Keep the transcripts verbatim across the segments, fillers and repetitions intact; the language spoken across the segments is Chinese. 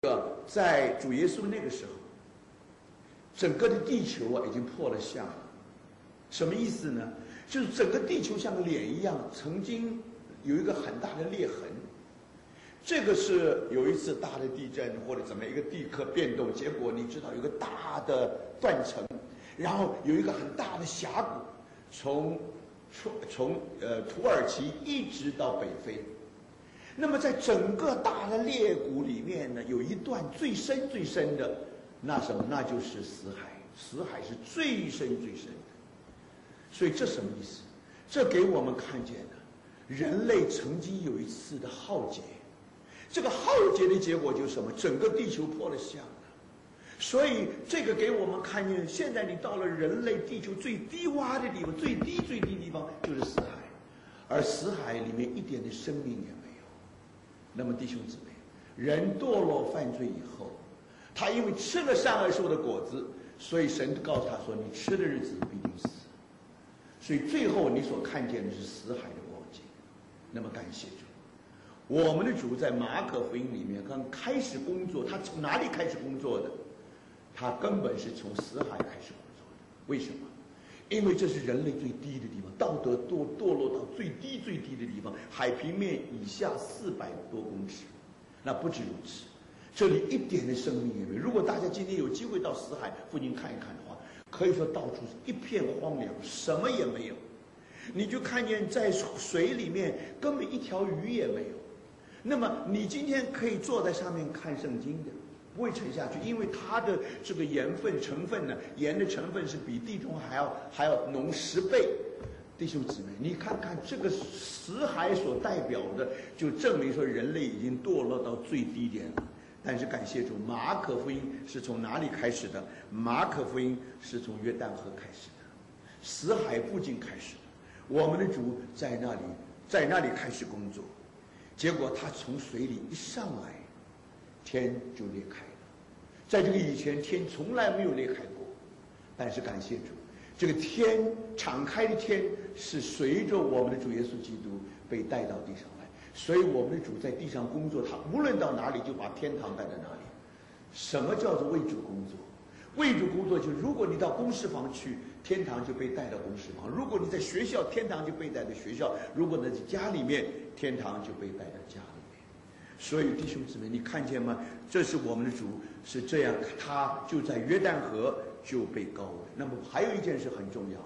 个在主耶稣那个时候，整个的地球啊已经破了相了。什么意思呢？就是整个地球像个脸一样，曾经有一个很大的裂痕。这个是有一次大的地震或者怎么一个地壳变动，结果你知道有个大的断层，然后有一个很大的峡谷，从从从呃土耳其一直到北非。那么在整个大的裂谷里面呢，有一段最深最深的，那什么？那就是死海。死海是最深最深的。所以这什么意思？这给我们看见了人类曾经有一次的浩劫。这个浩劫的结果就是什么？整个地球破了相了。所以这个给我们看见，现在你到了人类地球最低洼的地方，最低最低的地方就是死海，而死海里面一点的生命也没有。那么弟兄姊妹，人堕落犯罪以后，他因为吃了善恶树的果子，所以神告诉他说：“你吃的日子必定死。”所以最后你所看见的是死海的光景。那么感谢主，我们的主在马可福音里面刚开始工作，他从哪里开始工作的？他根本是从死海开始工作的。为什么？因为这是人类最低的地方，道德堕堕落到最低最低的地方，海平面以下四百多公尺。那不止如此，这里一点的生命也没有。如果大家今天有机会到死海附近看一看的话，可以说到处是一片荒凉，什么也没有。你就看见在水里面根本一条鱼也没有。那么你今天可以坐在上面看圣经的，不会沉下去，因为它的这个盐分成分呢，盐的成分是比地中海还要还要浓十倍。弟兄姊妹，你看看这个死海所代表的，就证明说人类已经堕落到最低点了。但是感谢主，马可福音是从哪里开始的？马可福音是从约旦河开始的，死海附近开始的。我们的主在那里，在那里开始工作，结果他从水里一上来，天就裂开了。在这个以前，天从来没有裂开过。但是感谢主，这个天敞开的天是随着我们的主耶稣基督被带到地上来。所以我们的主在地上工作，他无论到哪里就把天堂带到哪里。什么叫做为主工作？为主工作就是，如果你到公事房去，天堂就被带到公事房；如果你在学校，天堂就被带到学校；如果你在家里面，天堂就被带到家里面。所以弟兄姊妹，你看见吗？这是我们的主是这样，他就在约旦河就被高了。那么还有一件事很重要的，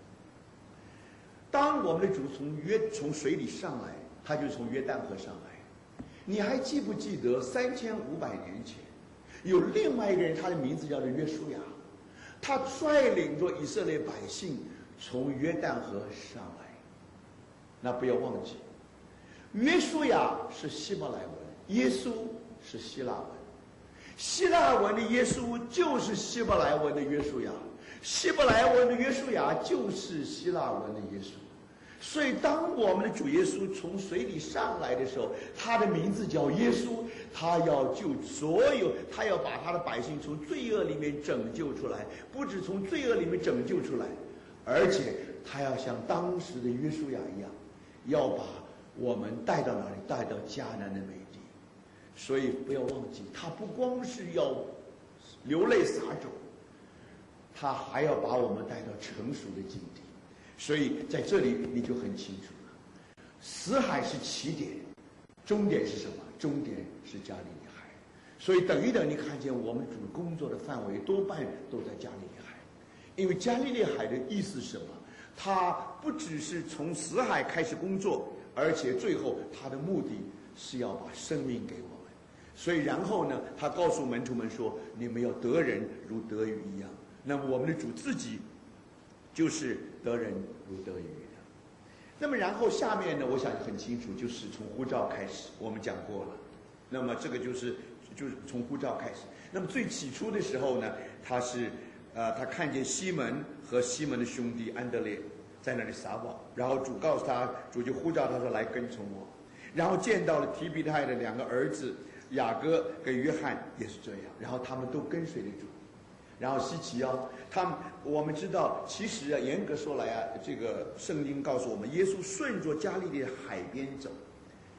当我们的主从约从水里上来，他就从约旦河上来。你还记不记得三千五百年前有另外一个人，他的名字叫做约书亚，他率领着以色列百姓从约旦河上来。那不要忘记，约书亚是希伯来文，耶稣是希腊文。希腊文的耶稣就是希伯来文的约书亚，希伯来文的约书亚就是希腊文的耶稣。所以当我们的主耶稣从水里上来的时候，他的名字叫耶稣，他要救所有，他要把他的百姓从罪恶里面拯救出来，不止从罪恶里面拯救出来，而且他要像当时的约书亚一样，要把我们带到哪里？带到迦南的美地。所以不要忘记，他不光是要流泪撒种，他还要把我们带到成熟的境地。所以在这里你就很清楚了，死海是起点，终点是什么？终点是加利利海。所以等一等，你看见我们主工作的范围多半都在加利利海。因为加利利海的意思是什么？他不只是从死海开始工作，而且最后他的目的是要把生命给我们。所以然后呢，他告诉门徒们说，你们要得人如得鱼一样。那么我们的主自己就是得人如得鱼的。那么然后下面呢，我想很清楚，就是从呼召开始，我们讲过了。那么这个就是就是从呼召开始。那么最起初的时候呢，他是呃他看见西门和西门的兄弟安德烈在那里撒网，然后主告诉他，主就呼召他说来跟从我。然后见到了提比泰的两个儿子雅各跟约翰也是这样，然后他们都跟随了主。然后希奇哦，他们我们知道，其实啊，严格说来啊，这个圣经告诉我们，耶稣顺着加利利的海边走，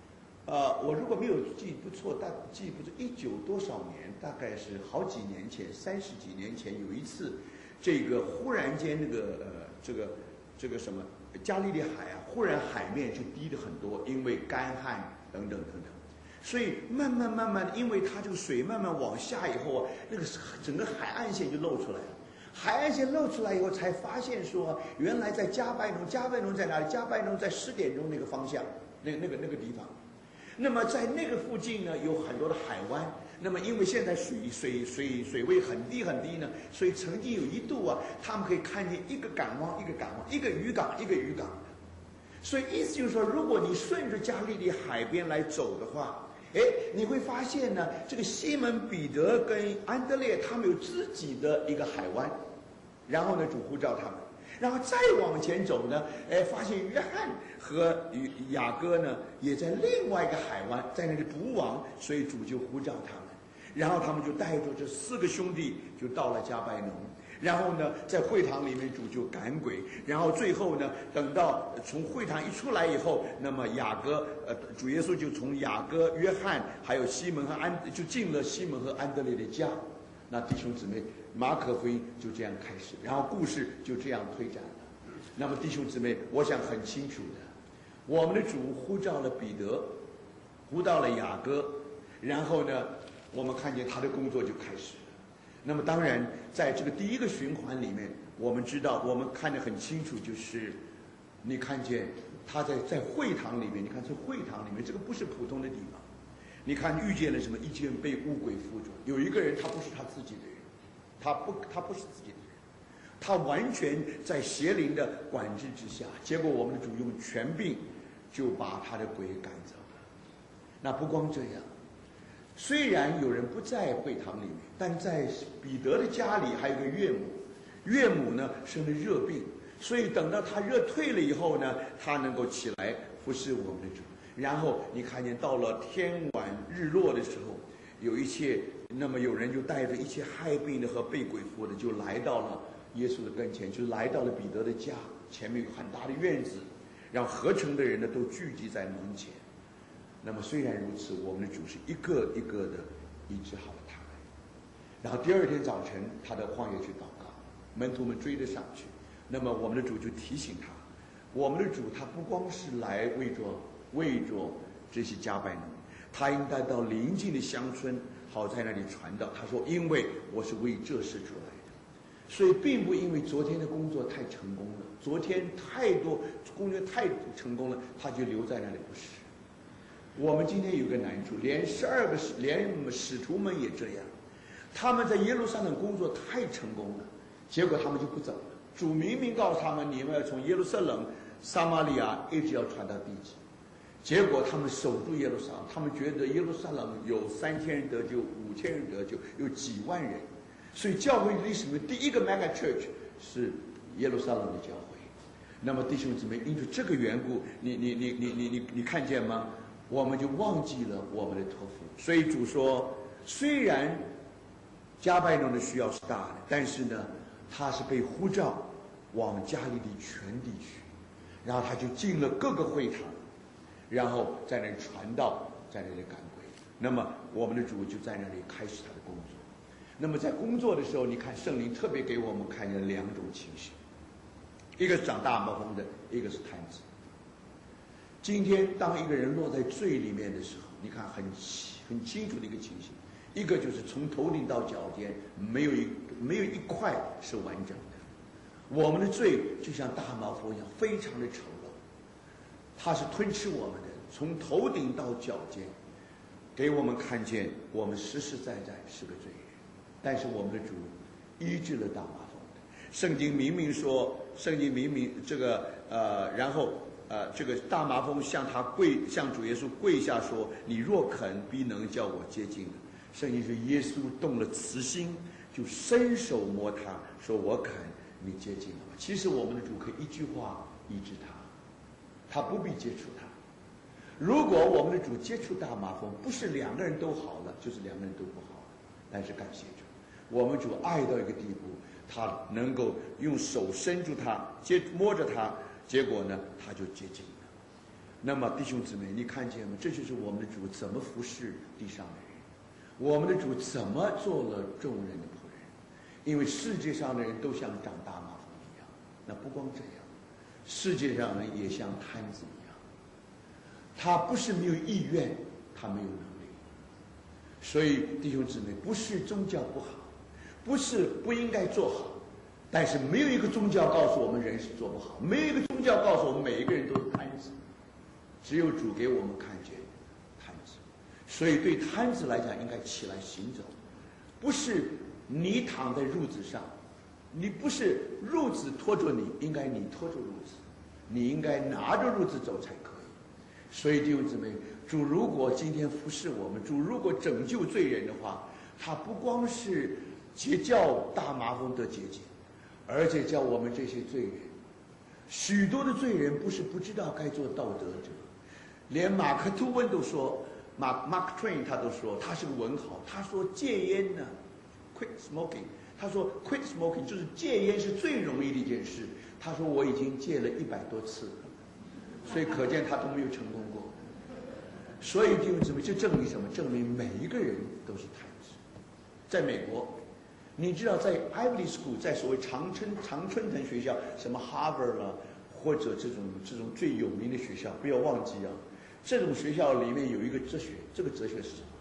呃，我如果没有记不错，大记不住一九多少年，大概是好几年前，三十几年前有一次，这个忽然间那个呃这个这个什么加利利海啊，忽然海面就低了很多，因为干旱等等等等。所以慢慢慢慢的，因为它这个水慢慢往下以后啊，那个整个海岸线就露出来了。海岸线露出来以后，才发现说，原来在加拜农，加拜农在哪里？加拜农在十点钟那个方向，那个那个那个地方。那么在那个附近呢，有很多的海湾。那么因为现在水水水水位很低很低呢，所以曾经有一度啊，他们可以看见一个港湾一个港湾，一个渔港一个渔港。所以意思就是说，如果你顺着加利利海边来走的话，哎，你会发现呢，这个西门彼得跟安德烈他们有自己的一个海湾，然后呢，主呼召他们，然后再往前走呢，哎，发现约翰和雅各呢也在另外一个海湾，在那里捕网，所以主就呼召他们，然后他们就带着这四个兄弟就到了加拜农。然后呢，在会堂里面主就赶鬼，然后最后呢，等到从会堂一出来以后，那么雅各呃，主耶稣就从雅各、约翰还有西门和安就进了西门和安德烈的家。那弟兄姊妹，马可福音就这样开始，然后故事就这样推展了。那么弟兄姊妹，我想很清楚的，我们的主呼召了彼得，呼召了雅各，然后呢，我们看见他的工作就开始了。那么当然，在这个第一个循环里面，我们知道，我们看得很清楚，就是你看见他在在会堂里面，你看这会堂里面，这个不是普通的地方。你看遇见了什么？遇见被污鬼附着，有一个人他不是他自己的人，他不他不是自己的人，他完全在邪灵的管制之下。结果我们的主用权柄就把他的鬼赶走了。那不光这样。虽然有人不在会堂里面，但在彼得的家里还有个岳母，岳母呢生了热病，所以等到他热退了以后呢，他能够起来服侍我们的主。然后你看见到了天晚日落的时候，有一切，那么有人就带着一切害病的和被鬼附的，就来到了耶稣的跟前，就来到了彼得的家，前面有很大的院子，让合成的人呢都聚集在门前。那么虽然如此，我们的主是一个一个的医治好了他们。然后第二天早晨，他到旷野去祷告，门徒们追着上去。那么我们的主就提醒他，我们的主他不光是来为着为着这些加百农，他应该到邻近的乡村，好在那里传道。他说：“因为我是为这事出来的，所以并不因为昨天的工作太成功了，昨天太多工作太成功了，他就留在那里，不是。”我们今天有个难处，连十二个连使徒们也这样，他们在耶路撒冷工作太成功了，结果他们就不走了。主明明告诉他们，你们要从耶路撒冷、撒玛利亚一直要传到地极，结果他们守住耶路撒冷，他们觉得耶路撒冷有三千人得救，五千人得救，有几万人，所以教会历史里面第一个 mega church 是耶路撒冷的教会。那么弟兄姊妹，因为这个缘故，你你你你你你你看见吗？我们就忘记了我们的托付。所以主说，虽然加百农的需要是大的，但是呢，他是被呼召往加利利全地去，然后他就进了各个会堂，然后在那里传道，在那里赶鬼。那么我们的主就在那里开始他的工作。那么在工作的时候，你看圣灵特别给我们看见两种情形，一个是长大麻风的，一个是瘫子。今天当一个人落在罪里面的时候，你看很很清楚的一个情形，一个就是从头顶到脚尖没有一没有一块是完整的。我们的罪就像大麻风一样，非常的丑陋，它是吞吃我们的，从头顶到脚尖，给我们看见我们实实在在是个罪人。但是我们的主医治了大麻风的。圣经明明说，圣经明明这个呃，然后。呃，这个大麻风向他跪，向主耶稣跪下说：“你若肯，必能叫我接近了。”圣经说，耶稣动了慈心，就伸手摸他，说：“我肯，你接近了。”其实我们的主可以一句话医治他，他不必接触他。如果我们的主接触大麻风，不是两个人都好了，就是两个人都不好了。但是感谢主，我们主爱到一个地步，他能够用手伸住他，接摸着他。结果呢，他就接近了。 那么弟兄姊妹，你看见吗？这就是我们的主怎么服侍地上的人，我们的主怎么做了众人的仆人。因为世界上的人都像长大麻风一样，那不光这样，世界上人也像瘫子一样，他不是没有意愿，他没有能力。所以弟兄姊妹，不是宗教不好，不是不应该做好，但是没有一个宗教告诉我们人是做不好，没有一个宗教告诉我们每一个人都是瘫子，只有主给我们看见瘫子。所以对瘫子来讲，应该起来行走，不是你躺在褥子上，你不是褥子拖着你，应该你拖着褥子，你应该拿着褥子走才可以。所以弟兄姊妹，主如果今天服侍我们，主如果拯救罪人的话，他不光是结叫大麻风得洁净，而且叫我们这些罪人，许多的罪人不是不知道该做道德者，连马克吐温都说，马 Mark Twain 他都说，他是个文豪，他说戒烟呢 ，quit smoking， 他说 quit smoking 就是戒烟是最容易的一件事。他说我已经戒了一百多次了，所以可见他都没有成功过。所以弟兄姊妹，这证明什么？证明每一个人都是瘫子。在美国，你知道在 Ivy School， 在所谓常春常春藤学校，什么 Harvard 啦，或者这种这种最有名的学校，不要忘记啊，这种学校里面有一个哲学，这个哲学是什么？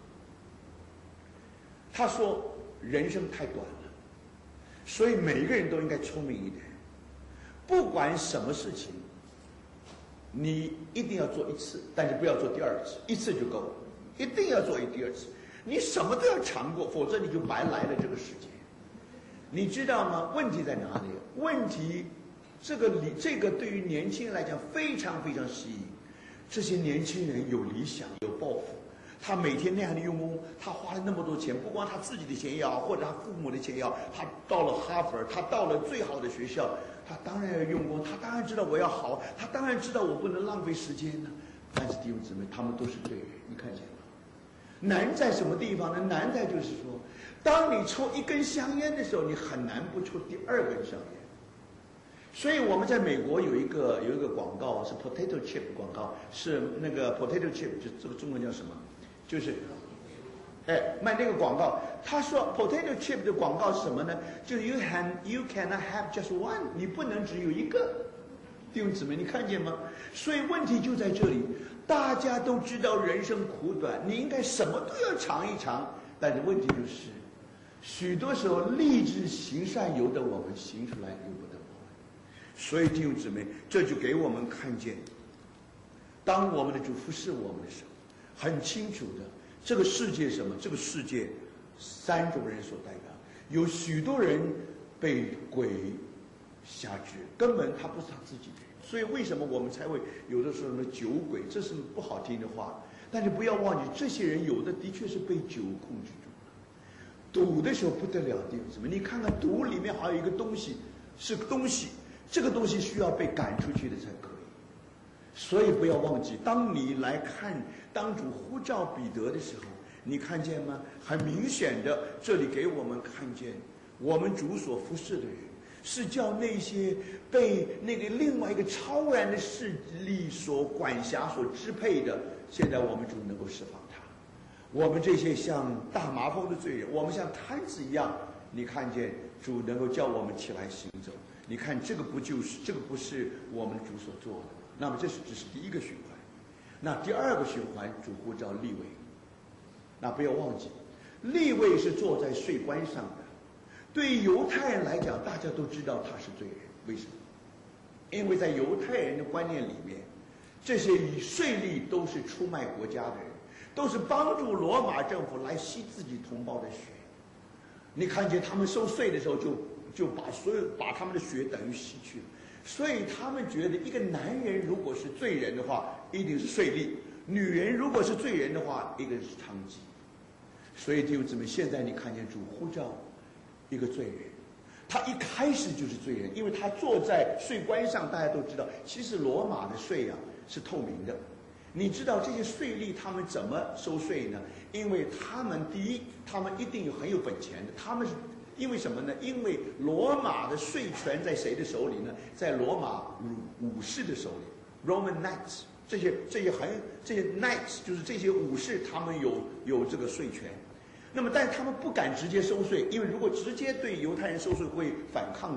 他说人生太短了，所以每一个人都应该聪明一点，不管什么事情，你一定要做一次，但是不要做第二次，一次就够了，一定要做一第二次。你什么都要尝过，否则你就白来了这个世界。你知道吗？问题在哪里？问题，这个理，这个对于年轻人来讲非常非常吸引。这些年轻人有理想，有抱负，他每天那样的用功，他花了那么多钱，不光他自己的钱也好，或者他父母的钱也好，他到了哈佛，他到了最好的学校，他当然要用功，他当然知道我要好，他当然知道我不能浪费时间呢。但是弟兄姊妹，他们都是罪人，你看见吗？难在什么地方呢？难在就是说，当你抽一根香烟的时候，你很难不抽第二根香烟。所以我们在美国有一个有一个广告是 potato chip 广告，是那个 potato chip， 就这个中文叫什么？就是，哎，卖那个广告。他说 potato chip 的广告是什么呢？就是 you can you cannot have just one， 你不能只有一个。弟兄姊妹，你看见吗？所以问题就在这里。大家都知道人生苦短，你应该什么都要尝一尝。但是问题就是，许多时候立志行善由得我们，行出来由不得我们。所以弟兄姊妹，这就给我们看见，当我们的主服侍我们的时候，很清楚的，这个世界什么？这个世界三种人所代表，有许多人被鬼辖制，根本他不是他自己的人。所以为什么我们才会有的时候呢？酒鬼，这是不好听的话，但是不要忘记，这些人有的的确是被酒控制住了。赌的时候不得了，弟兄姊妹，你看看赌里面还有一个东西，是个东西，这个东西需要被赶出去的才可以。所以不要忘记，当你来看当主呼召彼得的时候，你看见吗？很明显的，这里给我们看见，我们主所服侍的人，是叫那些被那个另外一个超然的势力所管辖、所支配的，现在我们主能够释放他。我们这些像大麻风的罪人，我们像瘫子一样，你看见主能够叫我们起来行走。你看这个不就是这个不是我们主所做的？那么这是只是第一个循环。那第二个循环，主呼召利未。那不要忘记，利未是坐在税关上的。对于犹太人来讲，大家都知道他是罪人。为什么？因为在犹太人的观念里面，这些以税吏都是出卖国家的人，都是帮助罗马政府来吸自己同胞的血。你看见他们收税的时候就，就就把所有把他们的血等于吸去了。所以他们觉得，一个男人如果是罪人的话，一定是税吏；女人如果是罪人的话，一定是娼妓。所以弟兄姊妹，现在你看见主呼召一个罪人，他一开始就是罪人，因为他坐在税关上。大家都知道，其实罗马的税啊是透明的。你知道这些税吏他们怎么收税呢？因为他们第一，他们一定有很有本钱的。他们是因为什么呢？因为罗马的税权在谁的手里呢？在罗马武武士的手里 ，Roman Knights， 这些这些很这些 knights 就是这些武士，他们有有这个税权。那么，但是他们不敢直接收税，因为如果直接对犹太人收税会反抗